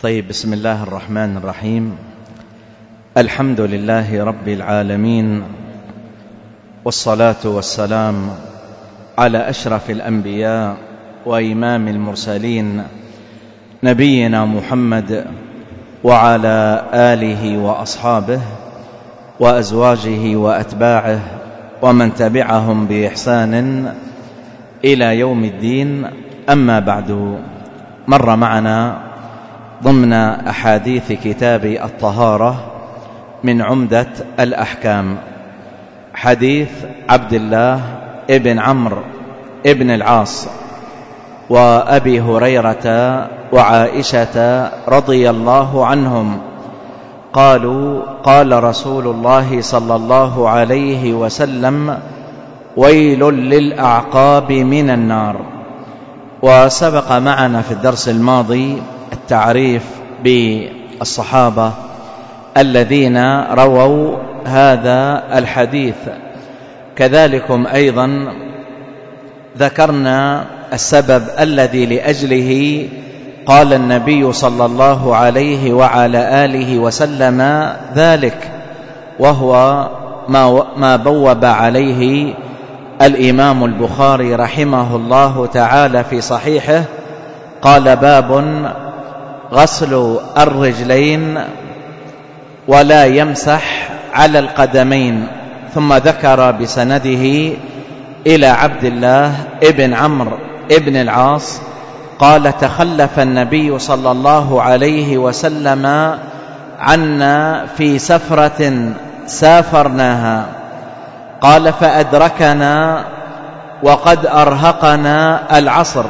طيب، بسم الله الرحمن الرحيم. الحمد لله رب العالمين، والصلاة والسلام على أشرف الأنبياء وإمام المرسلين نبينا محمد وعلى آله وأصحابه وأزواجه وأتباعه ومن تبعهم بإحسان إلى يوم الدين. أما بعد، مر معنا ضمن أحاديث كتاب الطهارة من عمدة الأحكام حديث عبد الله ابن عمرو ابن العاص وأبي هريرة وعائشة رضي الله عنهم قالوا: قال رسول الله صلى الله عليه وسلم: ويل للأعقاب من النار. وسبق معنا في الدرس الماضي التعريف بالصحابة الذين رووا هذا الحديث. كذلكم أيضا ذكرنا السبب الذي لأجله قال النبي صلى الله عليه وعلى آله وسلم ذلك، وهو ما بوب عليه الإمام البخاري رحمه الله تعالى في صحيحه. قال: باب غسل الرجلين ولا يمسح على القدمين. ثم ذكر بسنده إلى عبد الله ابن عمرو ابن العاص قال: تخلف النبي صلى الله عليه وسلم عنا في سفرة سافرناها، قال: فأدركنا وقد أرهقنا العصر،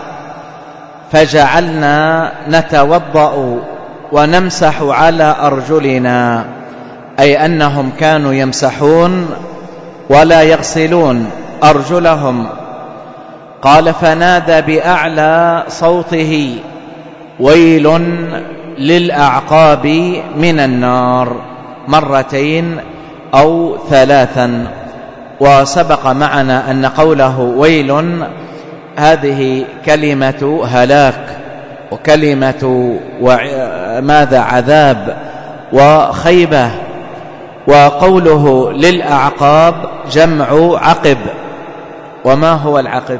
فجعلنا نتوضأ ونمسح على أرجلنا، أي أنهم كانوا يمسحون ولا يغسلون أرجلهم. قال: فنادى بأعلى صوته: ويل للأعقاب من النار، مرتين أو ثلاثا. وسبق معنا أن قوله ويل هذه كلمة هلاك وكلمة عذاب وخيبة. وقوله للأعقاب جمع عقب. وما هو العقب؟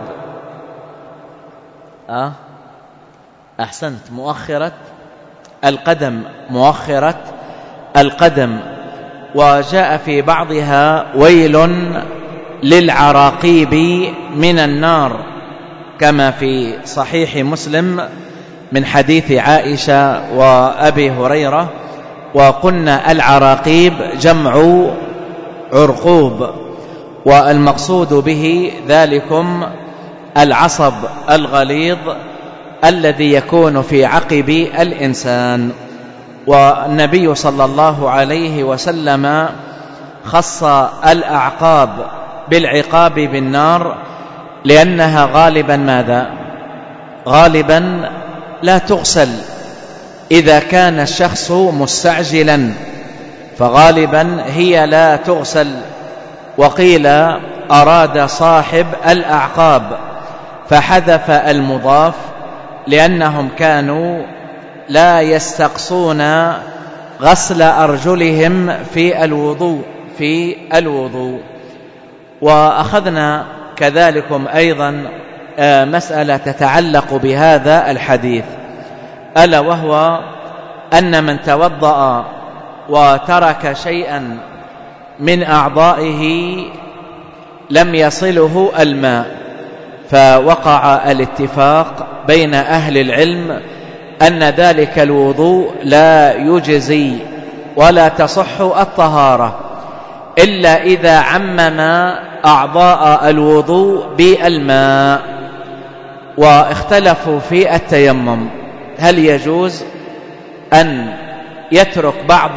أحسنت، مؤخرة القدم، مؤخرة القدم. وجاء في بعضها ويل للعراقيب من النار، كما في صحيح مسلم من حديث عائشة وأبي هريرة. وقلنا العراقيب جمع عرقوب، والمقصود به ذلكم العصب الغليظ الذي يكون في عقب الإنسان. والنبي صلى الله عليه وسلم خص الأعقاب بالعقاب بالنار لأنها غالبا ماذا؟ غالبا لا تغسل إذا كان الشخص مستعجلا، فغالبا هي لا تغسل. وقيل أراد صاحب الأعقاب فحذف المضاف لأنهم كانوا لا يستقصون غسل أرجلهم في الوضوء. وأخذنا كذلكم أيضا مسألة تتعلق بهذا الحديث، ألا وهو أن من توضأ وترك شيئا من أعضائه لم يصله الماء، فوقع الاتفاق بين أهل العلم أن ذلك الوضوء لا يجزي ولا تصح الطهارة إلا إذا عمم أعضاء الوضوء بالماء. واختلفوا في التيمم، هل يجوز أن يترك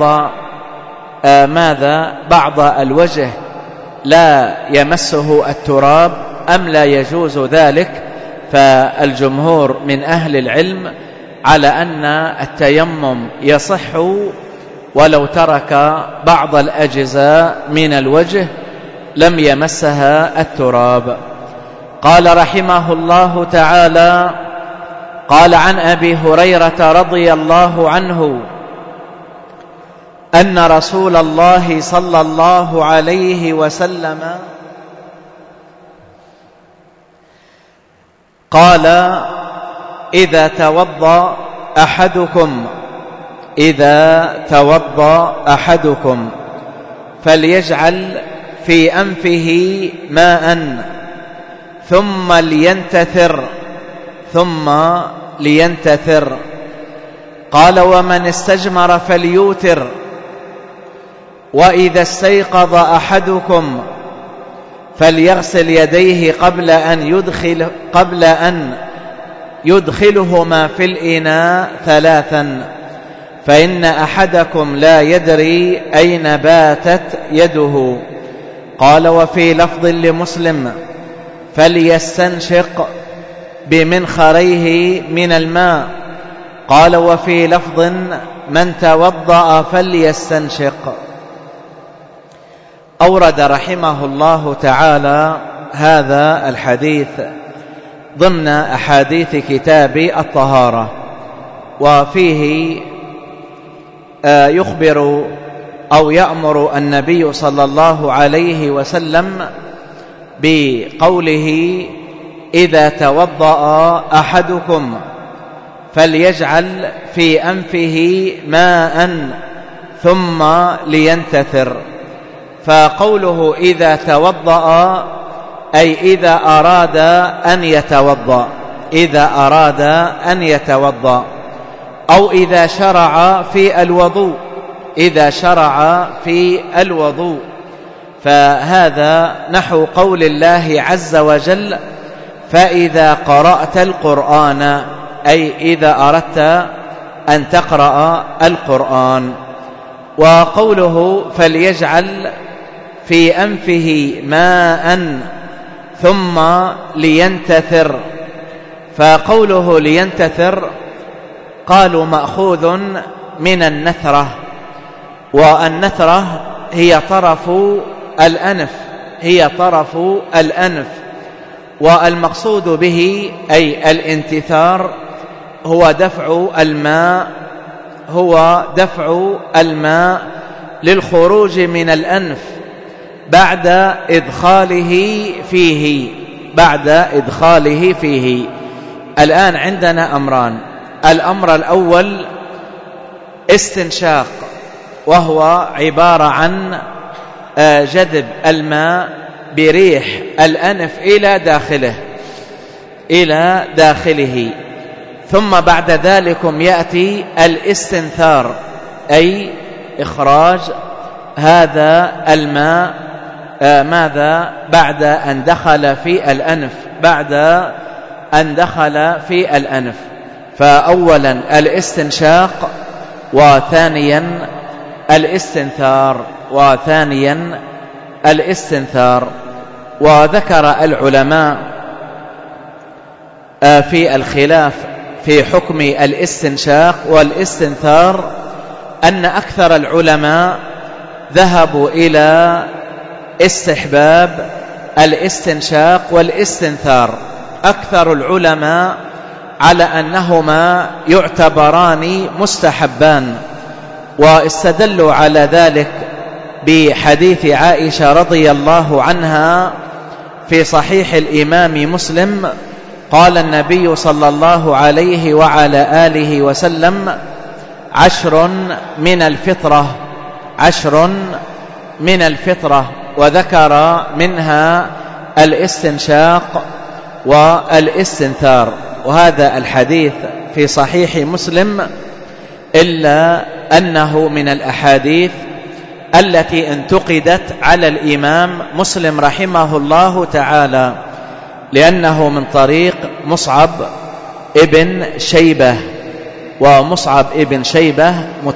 بعض الوجه لا يمسه التراب أم لا يجوز ذلك؟ فالجمهور من أهل العلم على أن التيمم يصح ولو ترك بعض الأجزاء من الوجه لم يمسها التراب. قال رحمه الله تعالى: قال عن أبي هريرة رضي الله عنه أن رسول الله صلى الله عليه وسلم قال: إذا توضأ أحدكم فليجعل في أنفه ماء ثم لينتثر. قال: ومن استجمر فليوتر. وإذا استيقظ أحدكم فليغسل يديه قبل أن يدخلهما في الإناء 3، فإن أحدكم لا يدري أين باتت يده. قال: وفي لفظ لمسلم: فليستنشق بمنخريه من الماء. قال: وفي لفظ: من توضأ فليستنشق. أورد رحمه الله تعالى هذا الحديث ضمن أحاديث كتاب الطهارة، وفيه يخبر أو يأمر النبي صلى الله عليه وسلم بقوله: إذا توضأ أحدكم فليجعل في أنفه ماء ثم لينتثر. فقوله إذا توضأ أي إذا أراد أن يتوضأ، أو إذا شرع في الوضوء، فهذا نحو قول الله عز وجل: فإذا قرأت القرآن، أي إذا أردت أن تقرأ القرآن. وقوله فليجعل في أنفه ماء ثم لينتثر، فقوله لينتثر قالوا مأخوذ من النثرة، والنثرة هي طرف الأنف، والمقصود به أي الانتثار هو دفع الماء للخروج من الأنف بعد إدخاله فيه. الآن عندنا أمران: الأمر الأول استنشاق، وهو عبارة عن جذب الماء بريح الأنف إلى داخله. ثم بعد ذلك يأتي الاستنثار، أي إخراج هذا الماء ماذا بعد أن دخل في الأنف. فأولا الاستنشاق، وثانيا الاستنثار. وذكر العلماء في الخلاف في حكم الاستنشاق والاستنثار أن أكثر العلماء ذهبوا إلى استحباب الاستنشاق والاستنثار، أكثر العلماء على أنهما يعتبران مستحبان، واستدلوا على ذلك بحديث عائشة رضي الله عنها في صحيح الإمام مسلم: قال النبي صلى الله عليه وعلى آله وسلم: 10 من الفطرة، وذكر منها الاستنشاق والاستنثار. وهذا الحديث في صحيح مسلم، إلا أنه من الأحاديث التي انتقدت على الإمام مسلم رحمه الله تعالى، لأنه من طريق مصعب ابن شيبة، ومصعب ابن شيبة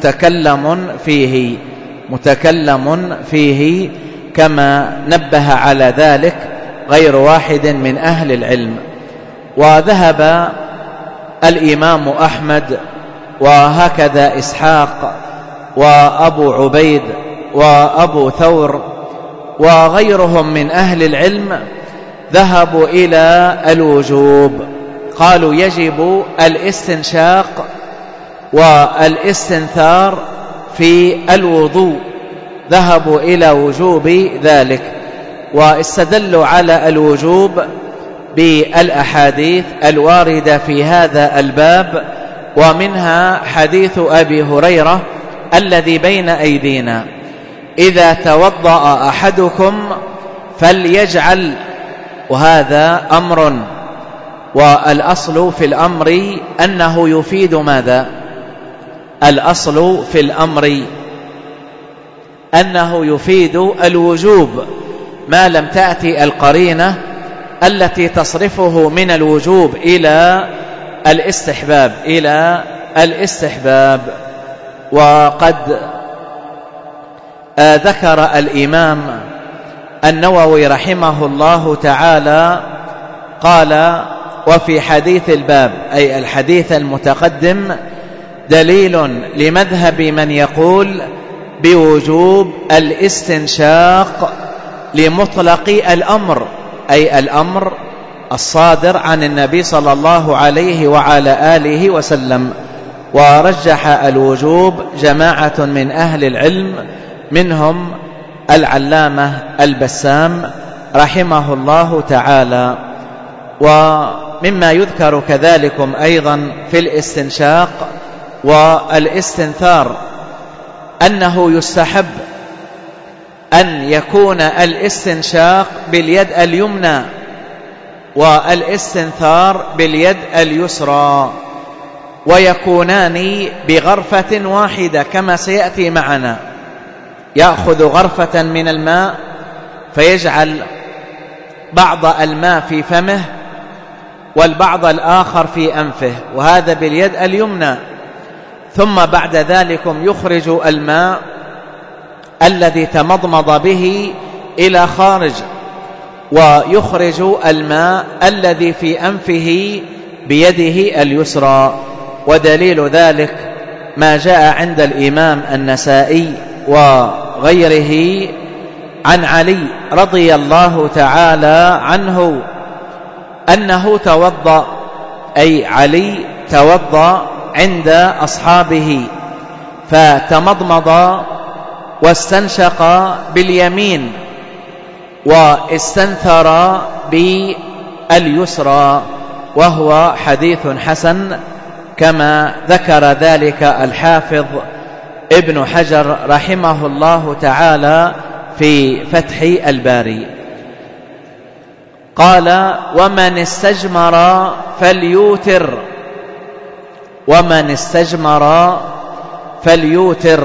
متكلم فيه كما نبه على ذلك غير واحد من أهل العلم. وذهب الإمام أحمد وهكذا إسحاق وأبو عبيد وأبو ثور وغيرهم من أهل العلم ذهبوا إلى الوجوب، قالوا يجب الاستنشاق والاستنثار في الوضوء، ذهبوا إلى وجوب ذلك، واستدلوا على الوجوب بالأحاديث الواردة في هذا الباب، ومنها حديث أبي هريرة الذي بين أيدينا: إذا توضأ أحدكم فليجعل، وهذا أمر، والأصل في الأمر أنه يفيد ماذا؟ الأصل في الأمر أنه يفيد الوجوب ما لم تأتي القرينة التي تصرفه من الوجوب إلى الاستحباب. وقد ذكر الإمام النووي رحمه الله تعالى قال: وفي حديث الباب، أي الحديث المتقدم، دليل لمذهب من يقول بوجوب الاستنشاق لمطلق الأمر، أي الأمر الصادر عن النبي صلى الله عليه وعلى آله وسلم. ورجح الوجوب جماعة من أهل العلم، منهم العلامة البسام رحمه الله تعالى. ومما يذكر كذلكم أيضا في الاستنشاق والاستنثار أنه يستحب أن يكون الاستنشاق باليد اليمنى والاستنثار باليد اليسرى، ويكونان بغرفة واحدة كما سيأتي معنا. يأخذ غرفة من الماء فيجعل بعض الماء في فمه والبعض الآخر في أنفه، وهذا باليد اليمنى، ثم بعد ذلك يخرج الماء الذي تمضمض به إلى خارج، ويخرج الماء الذي في أنفه بيده اليسرى. ودليل ذلك ما جاء عند الإمام النسائي وغيره عن علي رضي الله تعالى عنه أنه توضأ، أي علي توضأ عند أصحابه فتمضمض واستنشق باليمين واستنثر باليسرى، وهو حديث حسن كما ذكر ذلك الحافظ ابن حجر رحمه الله تعالى في فتح الباري. قال: ومن استجمر فليوتر، ومن استجمر فليوتر.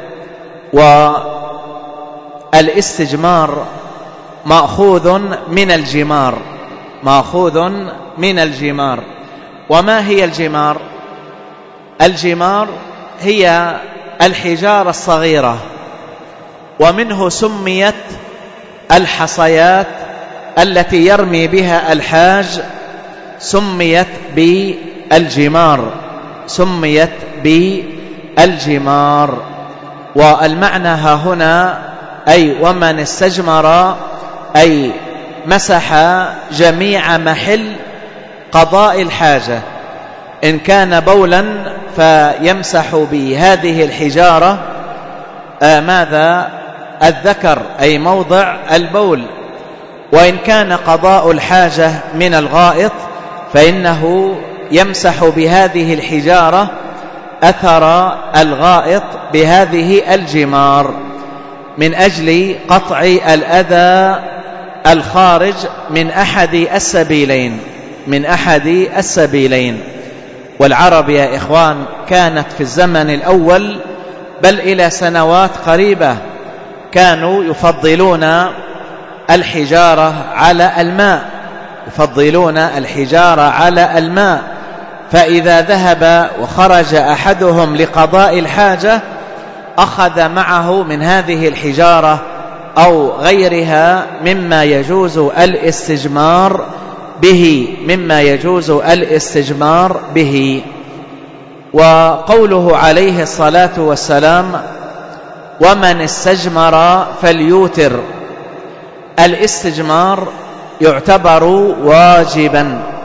والاستجمار مأخوذ من الجمار، مأخوذ من الجمار. وما هي الجمار؟ الجمار هي الحجارة الصغيرة، ومنه سميت الحصيات التي يرمي بها الحاج، سميت بالجمار، سميت بالجمار. والمعنى ها هنا أي ومن استجمر، أي مسح جميع محل قضاء الحاجة، إن كان بولا فيمسح بهذه الحجارة ماذا؟ الذكر، أي موضع البول، وإن كان قضاء الحاجة من الغائط فإنه يمسح بهذه الحجارة أثر الغائط بهذه الجمار، من أجل قطع الأذى الخارج من أحد السبيلين، من أحد السبيلين. والعرب يا إخوان كانت في الزمن الأول بل إلى سنوات قريبة كانوا يفضلون الحجارة على الماء، يفضلون الحجارة على الماء، فإذا ذهب وخرج أحدهم لقضاء الحاجة أخذ معه من هذه الحجارة أو غيرها مما يجوز الاستجمار به، مما يجوز الاستجمار به. وقوله عليه الصلاة والسلام: ومن استجمر فليوتر، الاستجمار يعتبر واجبا،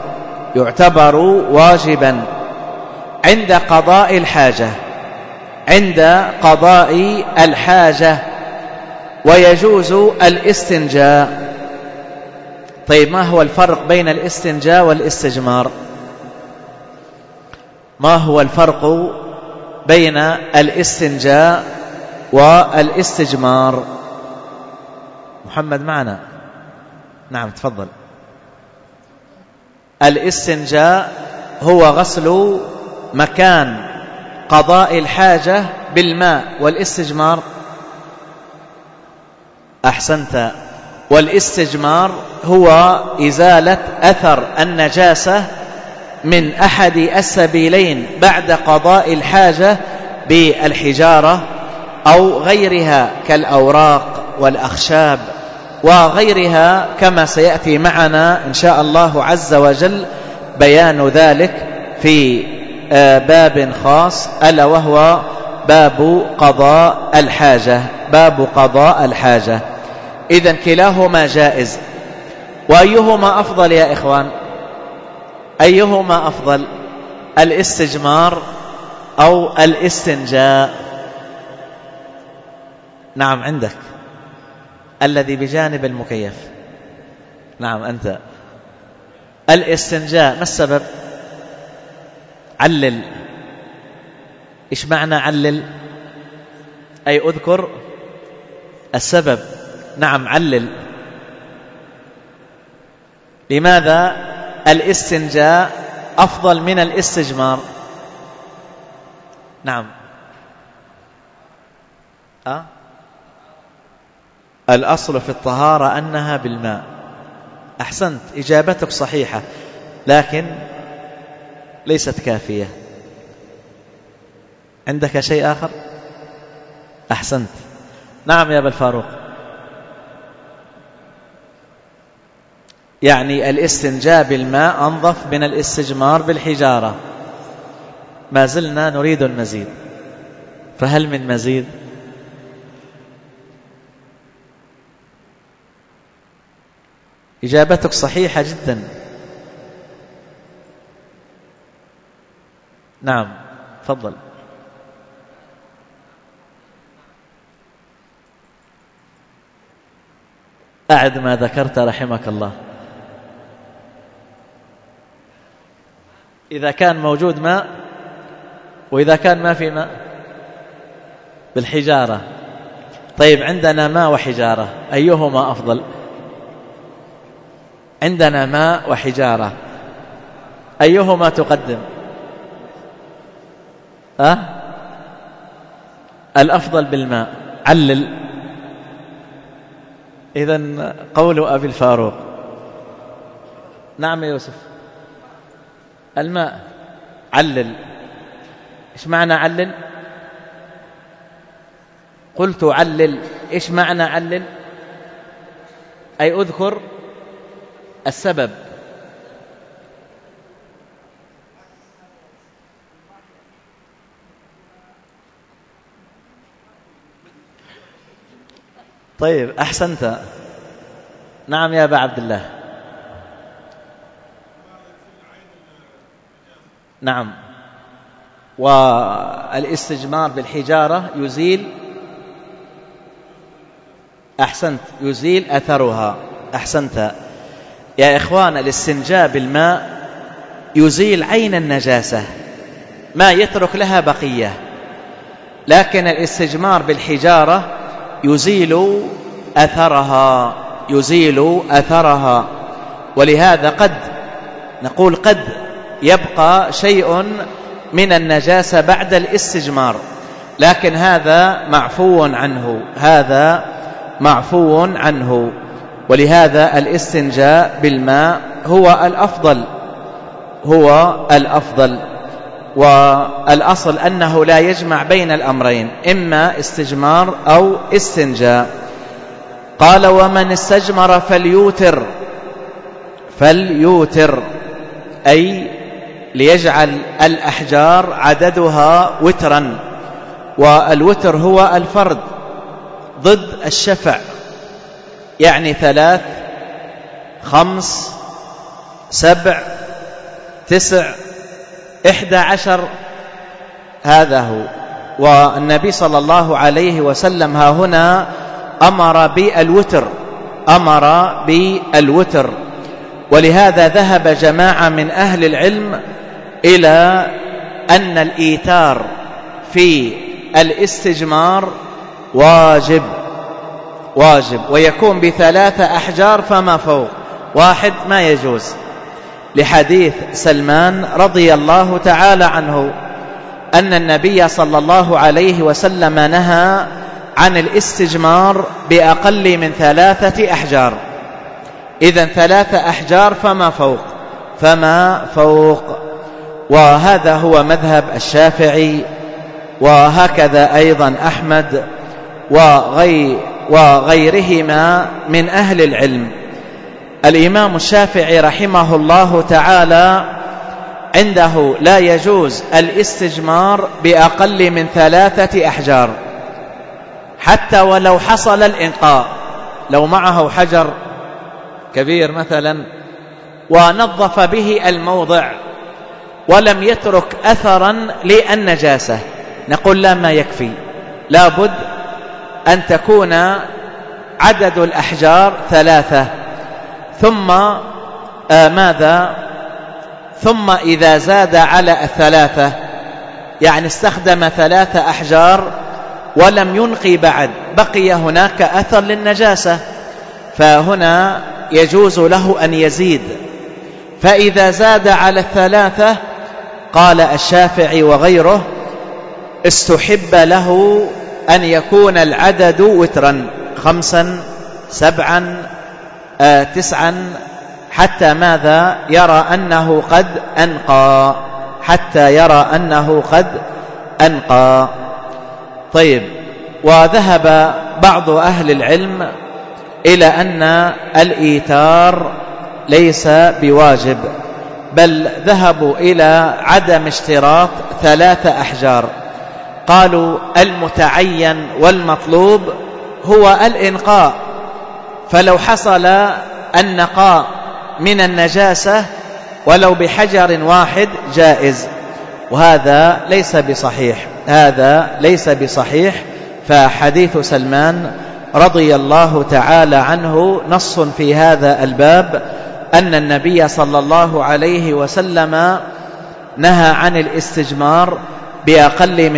يعتبر واجبا عند قضاء الحاجة، عند قضاء الحاجة، ويجوز الاستنجاء. طيب ما هو الفرق بين الاستنجاء والاستجمار؟ ما هو الفرق بين الاستنجاء والاستجمار؟ محمد معنا؟ نعم تفضل. الاستنجاء هو غسل مكان قضاء الحاجة بالماء، والاستجمار أحسنت، والاستجمار هو إزالة أثر النجاسة من أحد السبيلين بعد قضاء الحاجة بالحجارة أو غيرها كالأوراق والأخشاب وغيرها، كما سيأتي معنا إن شاء الله عز وجل بيان ذلك في باب خاص، ألا وهو باب قضاء الحاجة. باب قضاء الحاجة. إذن كلاهما جائز. وأيهما أفضل يا إخوان؟ أيهما أفضل، الاستجمار أو الاستنجاء؟ نعم عندك الذي بجانب المكيف. نعم أنت. الاستنجاء، ما السبب؟ علل. إيش معنى علل؟ أي أذكر السبب. نعم علل. لماذا الاستنجاء أفضل من الاستجمار؟ نعم. الأصل في الطهارة أنها بالماء. أحسنت، إجابتك صحيحة، لكن ليست كافية. عندك شيء آخر؟ أحسنت. نعم يا أبا الفاروق. يعني الاستنجاء بالماء أنظف من الاستجمار بالحجارة. ما زلنا نريد المزيد، فهل من مزيد؟ إجابتك صحيحة جدا. نعم تفضل. أعد ما ذكرت رحمك الله. إذا كان موجود ماء، وإذا كان ما في ماء بالحجارة. طيب عندنا ماء وحجارة، أيهما أفضل؟ عندنا ماء وحجارة، أيهما تقدم؟ الأفضل بالماء. علل. إذن قول أبي الفاروق. نعم يا يوسف. الماء. علل. إيش معنى علل؟ قلت علل. إيش معنى علل؟ أي أذكر السبب. طيب أحسنت. نعم يا أبا عبد الله. نعم. والاستجمار بالحجارة يزيل، أحسنت، يزيل أثرها. أحسنت يا إخوان. الاستنجاء بالماء يزيل عين النجاسة، ما يترك لها بقية، لكن الاستجمار بالحجارة يزيل أثرها، يزيل أثرها. ولهذا قد نقول قد يبقى شيء من النجاسة بعد الاستجمار، لكن هذا معفو عنه، هذا معفو عنه. ولهذا الاستنجاء بالماء هو الأفضل، هو الأفضل. والأصل أنه لا يجمع بين الأمرين، إما استجمار أو استنجاء. قال ومن استجمر فليوتر. فليوتر أي ليجعل الأحجار عددها وترا، والوتر هو الفرد ضد الشفع، يعني 3 5 7 9 11 هذا هو. والنبي صلى الله عليه وسلم ها هنا أمر بالوتر، ولهذا ذهب جماعة من أهل العلم إلى أن الإيتار في الاستجمار واجب، ويكون ب3 أحجار فما فوق، 1 ما يجوز، لحديث سلمان رضي الله تعالى عنه أن النبي صلى الله عليه وسلم نهى عن الاستجمار بأقل من 3 أحجار. إذن 3 أحجار فما فوق. وهذا هو مذهب الشافعي، وهكذا أيضا أحمد وغيرهما من أهل العلم. الإمام الشافعي رحمه الله تعالى عنده لا يجوز الاستجمار بأقل من 3 أحجار، حتى ولو حصل الإنقاء، لو معه حجر كبير مثلا ونظف به الموضع ولم يترك أثرا للنجاسة، نقول لا، ما يكفي، لابد أن تكون عدد الأحجار 3. ثم ثم إذا زاد على 3، يعني استخدم 3 أحجار ولم ينقي بعد، بقي هناك أثر للنجاسة، فهنا يجوز له أن يزيد. فإذا زاد على 3 قال الشافعي وغيره استحب له أن يكون العدد وترا، 5 7 9، حتى يرى أنه قد أنقى. طيب، وذهب بعض أهل العلم إلى أن الإيتار ليس بواجب، بل ذهبوا إلى عدم اشتراط 3 أحجار. قالوا المتعين والمطلوب هو الإنقاء، فلو حصل النقاء من النجاسة ولو بحجر واحد جائز، وهذا ليس بصحيح. فحديث سلمان رضي الله تعالى عنه نص في هذا الباب، أن النبي صلى الله عليه وسلم نهى عن الاستجمار بأقل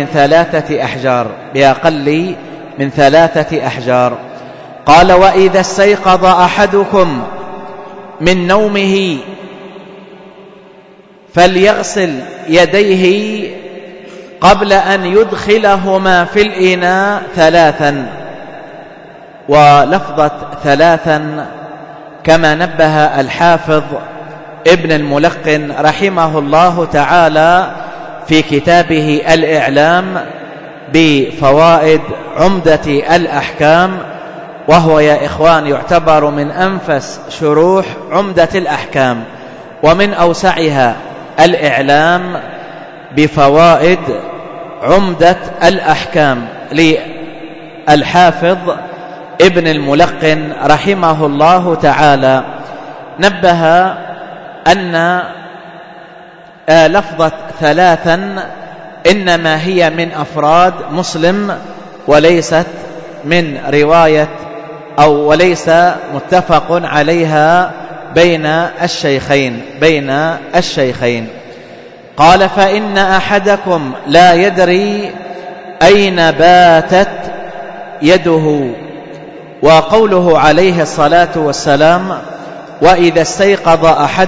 من 3 أحجار. قال وإذا استيقظ أحدكم من نومه فليغسل يديه قبل أن يدخلهما في الإناء 3. ولفظة 3 كما نبه الحافظ ابن الملقن رحمه الله تعالى في كتابه الإعلام بفوائد عمدة الأحكام، وهو يا إخوان يعتبر من أنفس شروح عمدة الأحكام، ومن أوسعها الإعلام بفوائد عمدة الأحكام للحافظ ابن الملقن رحمه الله تعالى. نبه أن لفظة 3 إنما هي من أفراد مسلم، وليست من رواية وليس متفق عليها بين الشيخين. قال فإن أحدكم لا يدري أين باتت يده. وقوله عليه الصلاة والسلام وإذا استيقظ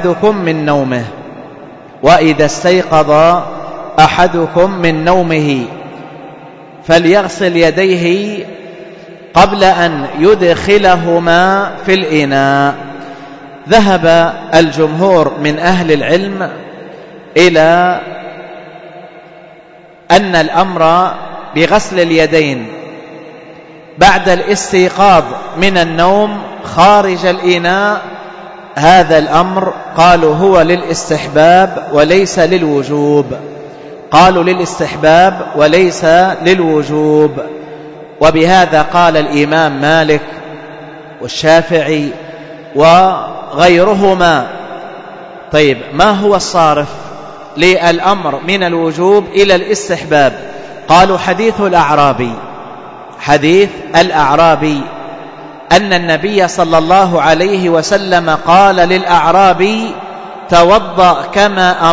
أحدكم من نومه فليغسل يديه قبل أن يدخلهما في الإناء. ذهب الجمهور من أهل العلم إلى أن الأمر بغسل اليدين بعد الاستيقاظ من النوم خارج الإناء، هذا الأمر قالوا هو للاستحباب وليس للوجوب. وبهذا قال الإمام مالك والشافعي وغيرهما طيب، ما هو الصارف للأمر من الوجوب إلى الاستحباب؟ قالوا حديث الأعرابي أن النبي صلى الله عليه وسلم قال للأعرابي: توضأ كما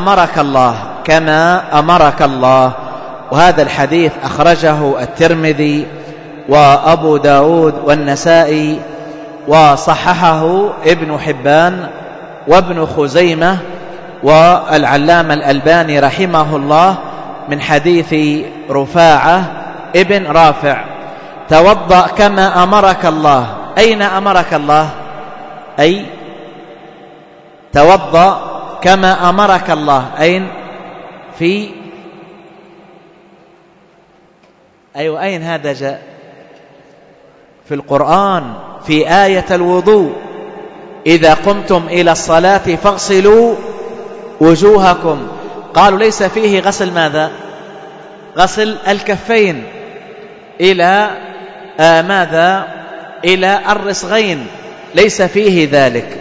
أمرك الله. وهذا الحديث أخرجه الترمذي وأبو داود والنسائي، وصححه ابن حبان وابن خزيمة والعلامة الألباني رحمه الله من حديث رفاعة ابن رافع: توضأ كما أمرك الله. أين أمرك الله؟ أي توضأ كما أمرك الله، أين؟ أين هذا جاء؟ في القرآن، في آية الوضوء: إذا قمتم إلى الصلاة فاغسلوا وجوهكم. قالوا ليس فيه غسل ماذا؟ غسل الكفين إلى ماذا؟ إلى الرسغين، ليس فيه ذلك.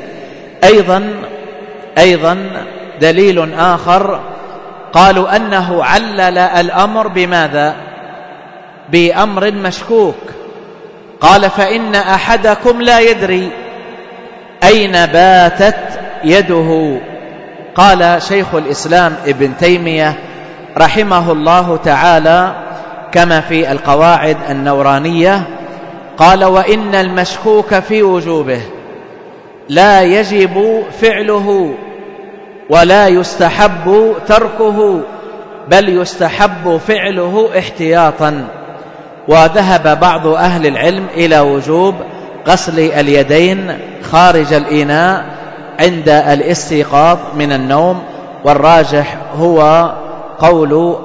أيضا دليل آخر، قالوا أنه علل الأمر بماذا؟ بأمر مشكوك. قال: فإن أحدكم لا يدري أين باتت يده. قال شيخ الإسلام ابن تيمية رحمه الله تعالى كما في القواعد النورانية، قال: وإن المشكوك في وجوبه لا يجب فعله ولا يستحب تركه، بل يستحب فعله احتياطا. وذهب بعض أهل العلم إلى وجوب غسل اليدين خارج الإناء عند الاستيقاظ من النوم، والراجح هو قول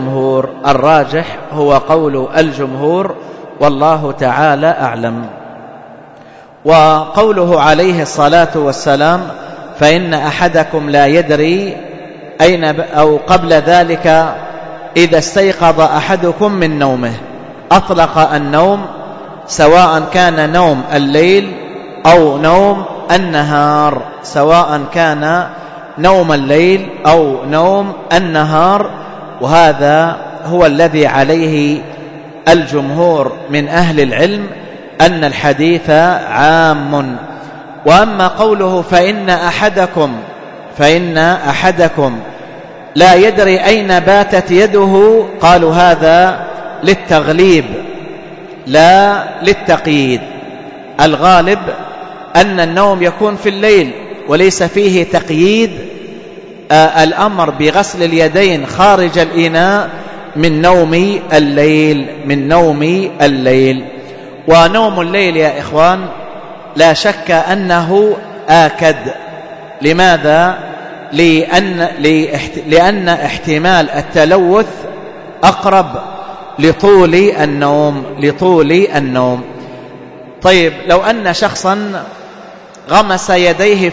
الجمهور، والله تعالى أعلم. وقوله عليه الصلاة والسلام: فإن أحدكم لا يدري أين أو قبل ذلك: إذا استيقظ أحدكم من نومه. أطلق النوم سواء كان نوم الليل أو نوم النهار، وهذا هو الذي عليه الجمهور من أهل العلم، أن الحديث عام. وأما قوله: فإن أحدكم لا يدري أين باتت يده، قالوا هذا للتغليب لا للتقييد. الغالب أن النوم يكون في الليل وليس فيه تقييد الأمر بغسل اليدين خارج الإناء من نوم الليل. ونوم الليل يا إخوان لا شك أنه آكد. لماذا؟ لأن احتمال التلوث أقرب لطول النوم. طيب، لو أن شخصا غمس يديه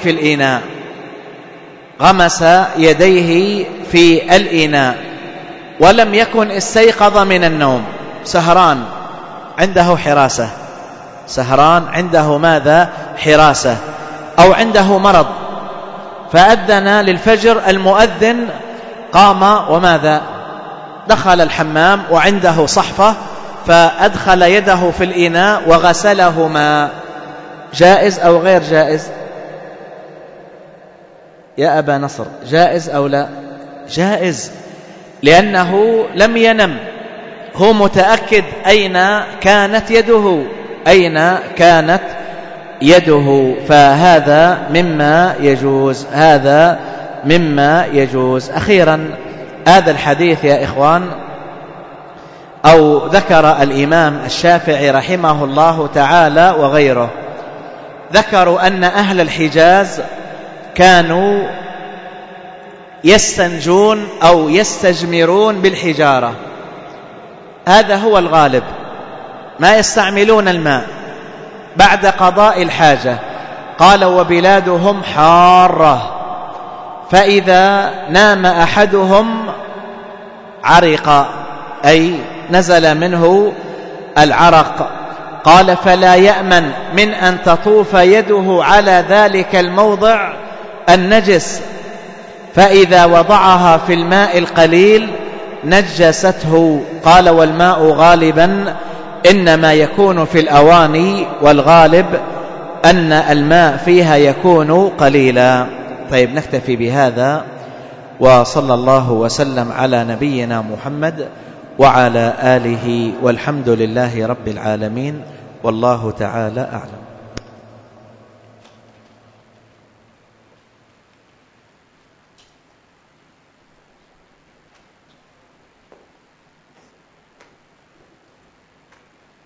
في الإناء ولم يكن استيقظ من النوم، سهران عنده حراسة أو عنده مرض، فأذن للفجر المؤذن، قام وماذا؟ دخل الحمام وعنده صحفة، فأدخل يده في الإناء وغسلهما. جائز أو غير جائز يا أبا نصر؟ جائز أو لا؟ جائز، لأنه لم ينم، هو متأكد أين كانت يده، فهذا مما يجوز. أخيرا، هذا الحديث يا إخوان، أو ذكر الإمام الشافعي رحمه الله تعالى وغيره، ذكروا أن أهل الحجاز كانوا يستنجون أو يستجمرون بالحجارة، هذا هو الغالب، ما يستعملون الماء بعد قضاء الحاجة. قال: وبلادهم حارة، فإذا نام أحدهم عرق، أي نزل منه العرق. قال: فلا يأمن من أن تطوف يده على ذلك الموضع النجس فإذا وضعها في الماء القليل نجسته. قال والماء غالبا إنما يكون في الأواني، والغالب أن الماء فيها يكون قليلا. طيب نكتفي بهذا، وصلى الله وسلم على نبينا محمد وعلى آله، والحمد لله رب العالمين، والله تعالى أعلم.